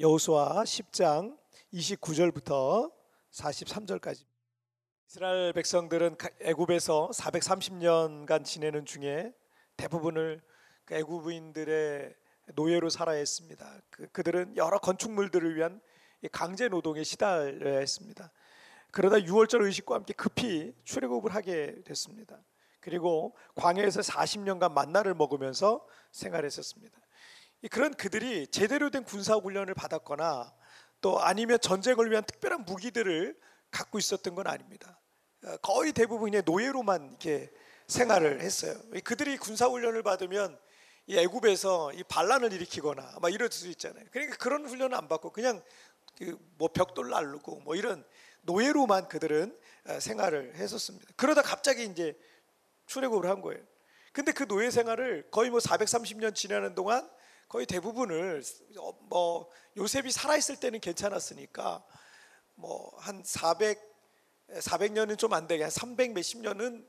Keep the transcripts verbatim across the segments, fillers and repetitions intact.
여호수아 십 장 이십구 절부터 사십삼 절까지. 이스라엘 백성들은 애굽에서 사백삼십 년간 지내는 중에 대부분을 그 애굽인들의 노예로 살아야 했습니다. 그, 그들은 여러 건축물들을 위한 강제 노동에 시달려야 했습니다. 그러다 유월절 의식과 함께 급히 출애굽을 하게 됐습니다. 그리고 광야에서 사십 년간 만나를 먹으면서 생활했었습니다. 그런 그들이 제대로 된 군사 훈련을 받았거나 또 아니면 전쟁을 위한 특별한 무기들을 갖고 있었던 건 아닙니다. 거의 대부분의 노예로만 이렇게 생활을 했어요. 그들이 군사 훈련을 받으면 이 애굽에서 이 반란을 일으키거나 막 이럴 수 있잖아요. 그러니까 그런 훈련을 안 받고 그냥 그 뭐 벽돌 날르고 뭐 이런 노예로만 그들은 생활을 했었습니다. 그러다 갑자기 이제 출애굽을 한 거예요. 근데 그 노예 생활을 거의 뭐 사백삼십 년 지나는 동안 거의 대부분을 뭐 요셉이 살아있을 때는 괜찮았으니까 뭐 한 사백, 사백 년은 좀 안 되게 한 삼백 몇십 년은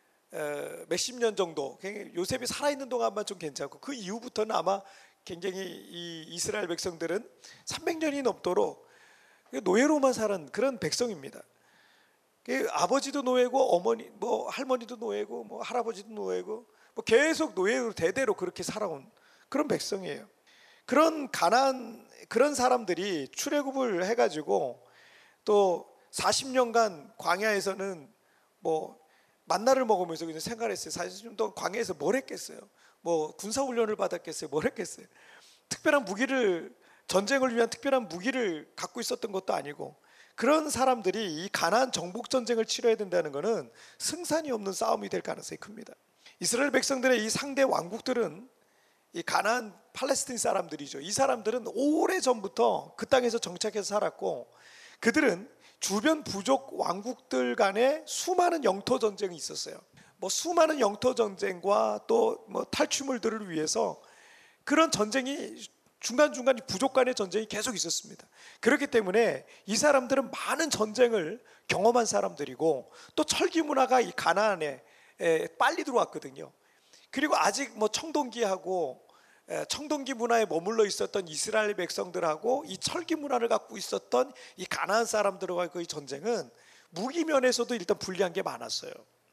몇십 년 정도 요셉이 살아있는 동안만 좀 괜찮고 그 이후부터는 아마 굉장히 이 이스라엘 백성들은 삼백 년이 넘도록 노예로만 살은 그런 백성입니다. 아버지도 노예고 어머니 뭐 할머니도 노예고 뭐 할아버지도 노예고 뭐 계속 노예로 대대로 그렇게 살아온 그런 백성이에요. 그런 가난 그런 사람들이 출애굽을 해가지고 또 사십 년간 광야에서는 뭐 만나를 먹으면서 그냥 생활했어요. 사십 년 동안 광야에서 뭘 했겠어요? 뭐 군사 훈련을 받았겠어요? 뭘 했겠어요? 특별한 무기를 전쟁을 위한 특별한 무기를 갖고 있었던 것도 아니고 그런 사람들이 이 가나안 정복 전쟁을 치러야 된다는 것은 승산이 없는 싸움이 될 가능성이 큽니다. 이스라엘 백성들의 이 상대 왕국들은 이 가나안 팔레스틴 사람들이죠. 이 사람들은 오래 전부터 그 땅에서 정착해서 살았고 그들은 주변 부족 왕국들 간에 수많은 영토 전쟁이 있었어요. 뭐 수많은 영토 전쟁과 또 뭐 탈취물들을 위해서 그런 전쟁이 중간중간 부족 간의 전쟁이 계속 있었습니다. 그렇기 때문에 이 사람들은 많은 전쟁을 경험한 사람들이고 또 철기 문화가 이 가나안에 빨리 들어왔거든요. 그리고 아직 뭐 청동기하고 청동기 문화에 머물러 있었던 이스라엘 백성들하고 이 철기 문화를 갖고 있었던 이 가나안 사람들과의 그 전쟁은 무기면에서도 일단 불리한 게 많았어요.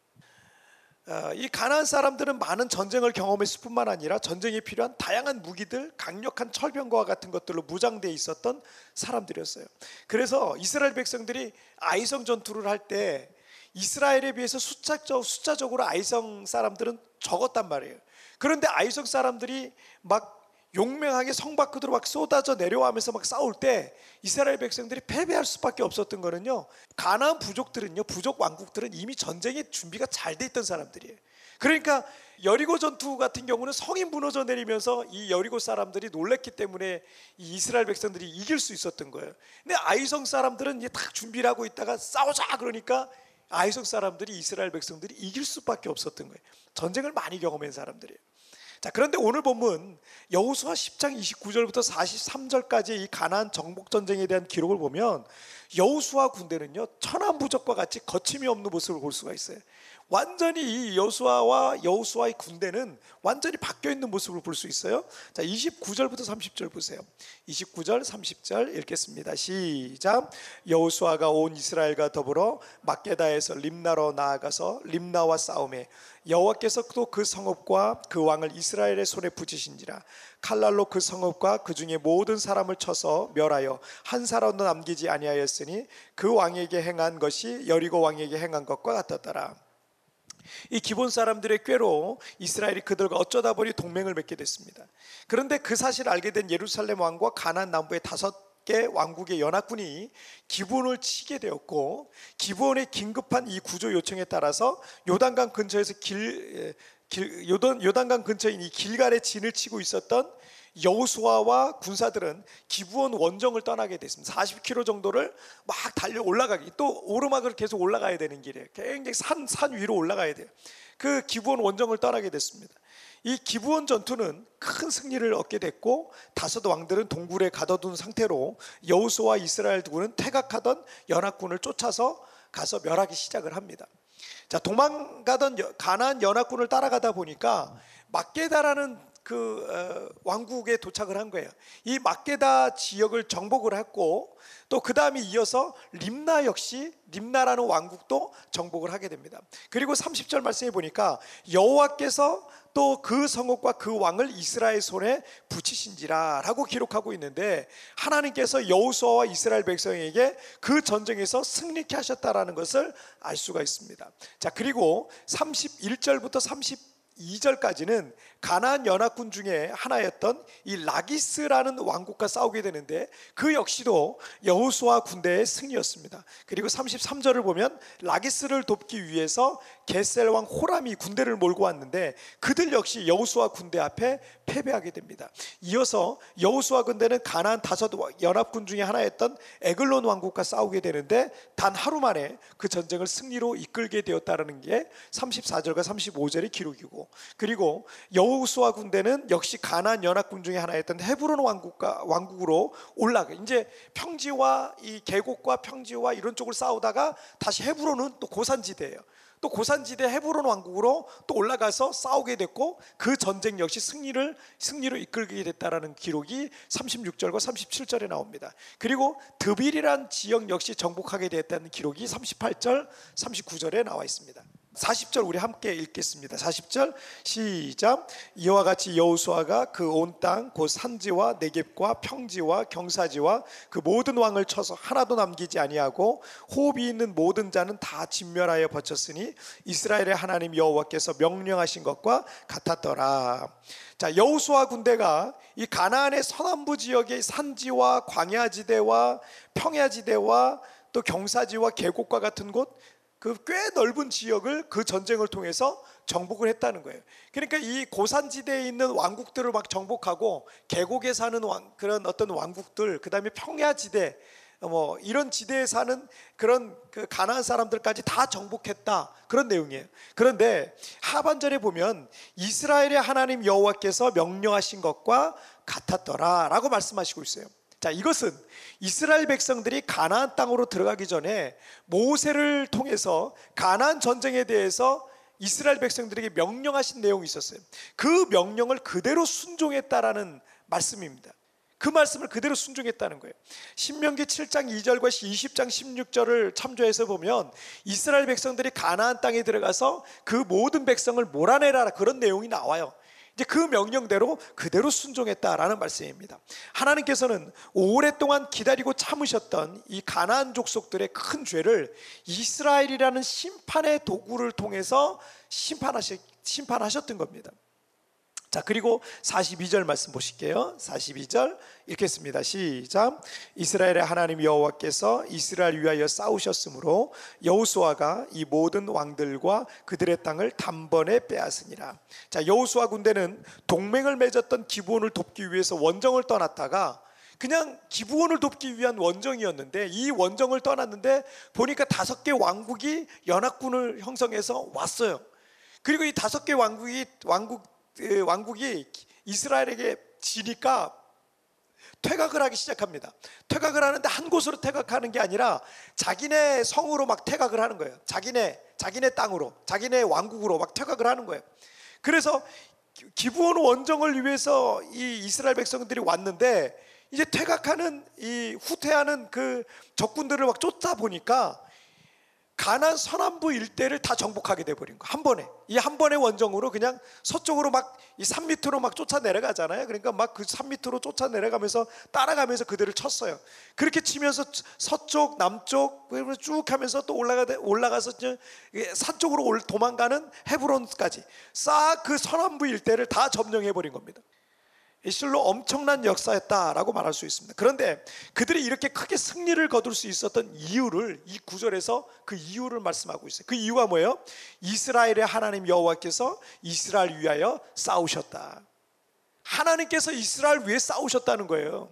이 가나안 사람들은 많은 전쟁을 경험했을 뿐만 아니라 전쟁에 필요한 다양한 무기들, 강력한 철병과 같은 것들로 무장되어 있었던 사람들이었어요. 그래서 이스라엘 백성들이 아이성 전투를 할 때 이스라엘에 비해서 숫자적, 숫자적으로 아이성 사람들은 적었단 말이에요. 그런데 아이성 사람들이 막 용맹하게 성 밖으로 막 쏟아져 내려와면서 막 싸울 때 이스라엘 백성들이 패배할 수밖에 없었던 거는요, 가나안 부족들은요, 부족 왕국들은 이미 전쟁의 준비가 잘 돼 있던 사람들이에요. 그러니까 여리고 전투 같은 경우는 성이 무너져 내리면서 이 여리고 사람들이 놀랬기 때문에 이 이스라엘 백성들이 이길 수 있었던 거예요. 근데 아이성 사람들은 이제 딱 준비를 하고 있다가 싸우자 그러니까 아이성 사람들이 이스라엘 백성들이 이길 수밖에 없었던 거예요. 전쟁을 많이 경험한 사람들이에요. 자, 그런데 오늘 본문 여호수아 십 장 이십구 절부터 사십삼 절까지 이 가나안 정복 전쟁에 대한 기록을 보면 여호수아 군대는요 천하무적과 같이 거침이 없는 모습을 볼 수가 있어요. 완전히 이 여호수아와 여호수아의 군대는 완전히 바뀌어 있는 모습을 볼 수 있어요. 자, 이십구 절부터 삼십 절 보세요. 이십구 절 삼십 절 읽겠습니다. 시작. 여호수아가 온 이스라엘과 더불어 막게다에서 림나로 나아가서 림나와 싸움에 여호와께서 또 그 성읍과 그 왕을 이스라엘의 손에 붙이신지라. 칼날로 그 성읍과 그 중에 모든 사람을 쳐서 멸하여 한 사람도 남기지 아니하였으니 그 왕에게 행한 것이 여리고 왕에게 행한 것과 같았더라. 이 기본 사람들의 꾀로 이스라엘이 그들과 어쩌다 보니 동맹을 맺게 됐습니다. 그런데 그 사실을 알게 된 예루살렘 왕과 가나안 남부의 다섯 개 왕국의 연합군이 기브온을 치게 되었고, 기브온의 긴급한 이 구조 요청에 따라서 요단강 근처에서 길, 길 요단, 요단강 근처인 이 길갈에 진을 치고 있었던 여호수아와 군사들은 기브온 원정을 떠나게 됐습니다. 사십 킬로미터 정도를 막 달려 올라가기, 또 오르막을 계속 올라가야 되는 길이에요. 굉장히 산, 산 위로 올라가야 돼요. 그 기브온 원정을 떠나게 됐습니다. 이 기브온 전투는 큰 승리를 얻게 됐고 다섯 왕들은 동굴에 가둬둔 상태로 여호수아와 이스라엘 군은 퇴각하던 연합군을 쫓아서 가서 멸하기 시작을 합니다. 자, 도망가던 가나안 연합군을 따라가다 보니까 막게다라는 그 어, 왕국에 도착을 한 거예요. 이 막게다 지역을 정복을 했고 또 그 다음에 이어서 림나 역시 림나라는 왕국도 정복을 하게 됩니다. 그리고 삼십 절 말씀해 보니까 여호와께서 또 그 성읍과 그 왕을 이스라엘 손에 붙이신지라 라고 기록하고 있는데, 하나님께서 여호수아와 이스라엘 백성에게 그 전쟁에서 승리케 하셨다라는 것을 알 수가 있습니다. 자, 그리고 삼십일 절부터 삼십이 절까지는 가나안 연합군 중에 하나였던 이 라기스라는 왕국과 싸우게 되는데 그 역시도 여호수아 군대의 승리였습니다. 그리고 삼십삼 절을 보면 라기스를 돕기 위해서 게셀 왕 호람이 군대를 몰고 왔는데 그들 역시 여호수아 군대 앞에 패배하게 됩니다. 이어서 여호수아 군대는 가나안 다섯 연합군 중에 하나였던 에글론 왕국과 싸우게 되는데 단 하루 만에 그 전쟁을 승리로 이끌게 되었다는 게 삼십사 절과 삼십오 절의 기록이고, 그리고 여호수아 군대는 역시 가나안 연합군 중에 하나였던 헤브론 왕국과 왕국으로 올라가 이제 평지와 이 계곡과 평지와 이런 쪽을 싸우다가 다시 헤브론은 또 고산지대예요. 또 고산지대 헤브론 왕국으로 또 올라가서 싸우게 됐고 그 전쟁 역시 승리를 승리로 이끌게 됐다라는 기록이 삼십육 절과 삼십칠 절에 나옵니다. 그리고 드빌이란 지역 역시 정복하게 됐다는 기록이 삼십팔 절, 삼십구 절에 나와 있습니다. 사십 절 우리 함께 읽겠습니다. 사십 절 시작. 이와 같이 여호수아가 그 온 땅 곧 산지와 네겝과 평지와 경사지와 그 모든 왕을 쳐서 하나도 남기지 아니하고 호흡이 있는 모든 자는 다 진멸하여 버텼으니 이스라엘의 하나님 여호와께서 명령하신 것과 같았더라. 자, 여호수아 군대가 이 가나안의 서남부 지역의 산지와 광야지대와 평야지대와 또 경사지와 계곡과 같은 곳, 그 꽤 넓은 지역을 그 전쟁을 통해서 정복을 했다는 거예요. 그러니까 이 고산지대에 있는 왕국들을 막 정복하고 계곡에 사는 왕, 그런 어떤 왕국들, 그 다음에 평야지대, 뭐 이런 지대에 사는 그런 그 가나안 사람들까지 다 정복했다, 그런 내용이에요. 그런데 하반절에 보면 이스라엘의 하나님 여호와께서 명령하신 것과 같았더라 라고 말씀하시고 있어요. 자, 이것은 이스라엘 백성들이 가나안 땅으로 들어가기 전에 모세를 통해서 가나안 전쟁에 대해서 이스라엘 백성들에게 명령하신 내용이 있었어요. 그 명령을 그대로 순종했다라는 말씀입니다. 그 말씀을 그대로 순종했다는 거예요. 신명기 칠 장 이 절과 이십 장 십육 절을 참조해서 보면 이스라엘 백성들이 가나안 땅에 들어가서 그 모든 백성을 몰아내라, 그런 내용이 나와요. 이제 그 명령대로 그대로 순종했다라는 말씀입니다. 하나님께서는 오랫동안 기다리고 참으셨던 이 가나안 족속들의 큰 죄를 이스라엘이라는 심판의 도구를 통해서 심판하시, 심판하셨던 겁니다. 자, 그리고 사십이 절 말씀 보실게요. 사십이 절 읽겠습니다. 시작. 이스라엘의 하나님 여호와께서 이스라엘 위하여 싸우셨으므로 여호수아가 이 모든 왕들과 그들의 땅을 단번에 빼앗으니라. 자, 여호수아 군대는 동맹을 맺었던 기브온을 돕기 위해서 원정을 떠났다가 그냥 기브온을 돕기 위한 원정이었는데 이 원정을 떠났는데 보니까 다섯 개 왕국이 연합군을 형성해서 왔어요. 그리고 이 다섯 개 왕국이 왕국 왕국이 이스라엘에게 지니까 퇴각을 하기 시작합니다. 퇴각을 하는데 한 곳으로 퇴각하는 게 아니라 자기네 성으로 막 퇴각을 하는 거예요. 자기네 자기네 땅으로, 자기네 왕국으로 막 퇴각을 하는 거예요. 그래서 기브온 원정을 위해서 이 이스라엘 백성들이 왔는데 이제 퇴각하는 이 후퇴하는 그 적군들을 막 쫓다 보니까 가나안 서남부 일대를 다 정복하게 돼버린 거, 한 번에. 이 한 번의 원정으로 그냥 서쪽으로 막 이 산 밑으로 막 쫓아 내려가잖아요. 그러니까 막 그 산 밑으로 쫓아 내려가면서 따라가면서 그들을 쳤어요. 그렇게 치면서 서쪽, 남쪽 쭉 하면서 또 올라가 올라가서 산 쪽으로 도망가는 헤브론까지 싹 그 서남부 일대를 다 점령해 버린 겁니다. 실로 엄청난 역사였다라고 말할 수 있습니다. 그런데 그들이 이렇게 크게 승리를 거둘 수 있었던 이유를 이 구절에서 그 이유를 말씀하고 있어요. 그 이유가 뭐예요? 이스라엘의 하나님 여호와께서 이스라엘 위하여 싸우셨다. 하나님께서 이스라엘 위해 싸우셨다는 거예요.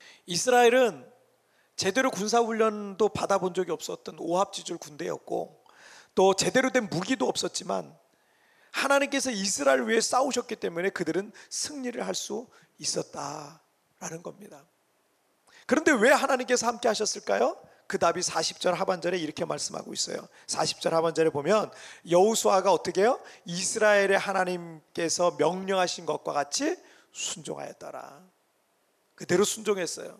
이스라엘은 제대로 군사훈련도 받아본 적이 없었던 오합지졸 군대였고 또 제대로 된 무기도 없었지만 하나님께서 이스라엘 위해 싸우셨기 때문에 그들은 승리를 할 수 있었다라는 겁니다. 그런데 왜 하나님께서 함께 하셨을까요? 그 답이 사십 절 하반절에 이렇게 말씀하고 있어요. 사십 절 하반절에 보면 여호수아가 어떻게 해요? 이스라엘의 하나님께서 명령하신 것과 같이 순종하였더라. 그대로 순종했어요.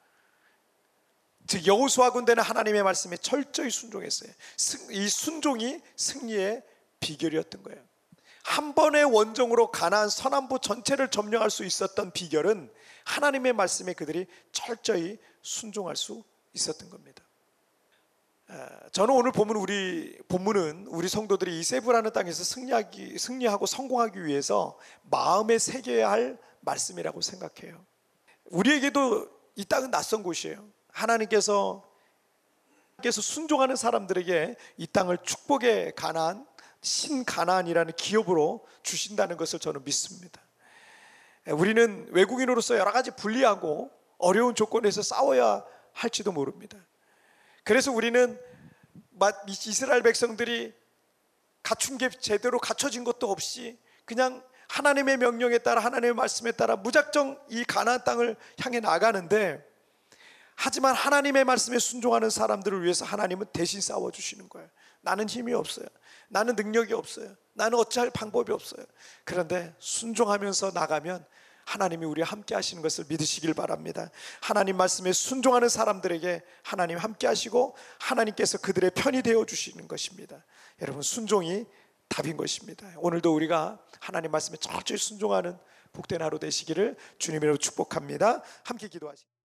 즉 여호수아 군대는 하나님의 말씀에 철저히 순종했어요. 이 순종이 승리의 비결이었던 거예요. 한 번의 원정으로 가나안 서남부 전체를 점령할 수 있었던 비결은 하나님의 말씀에 그들이 철저히 순종할 수 있었던 겁니다. 저는 오늘 보면 우리 본문은 우리 성도들이 이 세부라는 땅에서 승리하기, 승리하고 성공하기 위해서 마음에 새겨야 할 말씀이라고 생각해요. 우리에게도 이 땅은 낯선 곳이에요. 하나님께서 께서 순종하는 사람들에게 이 땅을 축복의 가나안, 신가나안이라는 기업으로 주신다는 것을 저는 믿습니다. 우리는 외국인으로서 여러 가지 불리하고 어려운 조건에서 싸워야 할지도 모릅니다. 그래서 우리는 이스라엘 백성들이 갖춘 게 제대로 갖춰진 것도 없이 그냥 하나님의 명령에 따라 하나님의 말씀에 따라 무작정 이 가나안 땅을 향해 나가는데, 하지만 하나님의 말씀에 순종하는 사람들을 위해서 하나님은 대신 싸워주시는 거예요. 나는 힘이 없어요. 나는 능력이 없어요. 나는 어찌할 방법이 없어요. 그런데 순종하면서 나가면 하나님이 우리와 함께 하시는 것을 믿으시길 바랍니다. 하나님 말씀에 순종하는 사람들에게 하나님 함께 하시고 하나님께서 그들의 편이 되어 주시는 것입니다. 여러분, 순종이 답인 것입니다. 오늘도 우리가 하나님 말씀에 철저히 순종하는 복된 하루 되시기를 주님으로 축복합니다. 함께 기도하시죠.